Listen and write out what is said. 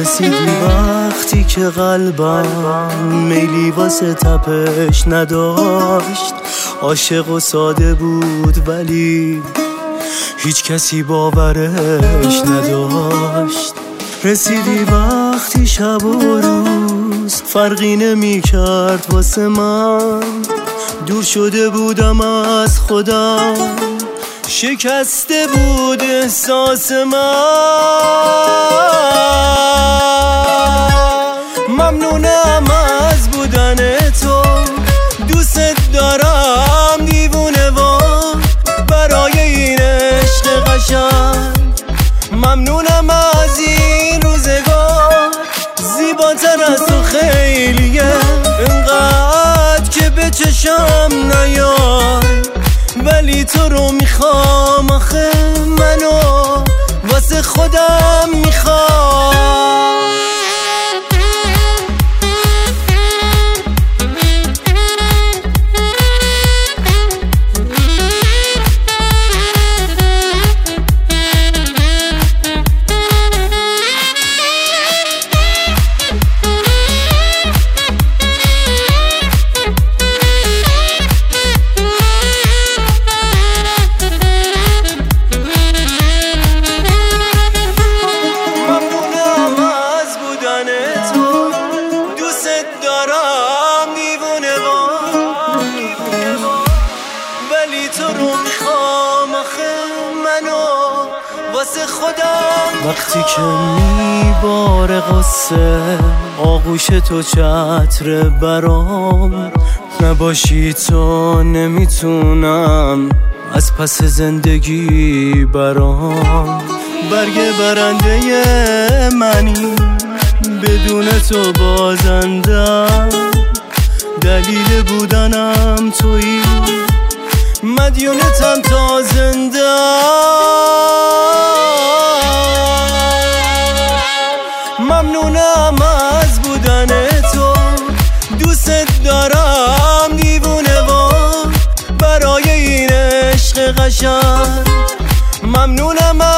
رسیدی وقتی که قلبم میلی واسه تپش نداشت. عاشق و ساده بود ولی هیچ کسی باورش نداشت. رسیدی وقتی شب و روز فرقی نمی کرد واسه من. دور شده بودم از خودم، شکسته بود احساس من. ممنونم از بودن تو، دوست دارم دیوونه وار برای این عشق قشنگ. ممنونم از این روزگار، زیباتر از تو خیلیه، اینقدر که به چشم نیای. ولی تو رو میخوام آخه، منو واسه خودم میخوام. وقتی که میباره قصه آغوش تو چتر برام، نباشی تو نمیتونم از پس زندگی برام. برگ برنده منی، بدون تو بازندم. دلیل بودنم تویی، مدیونتم تا زنده. ممنونم از بودن تو، دوست دارم دیوونه وار برای این عشق قشنگ. ممنونم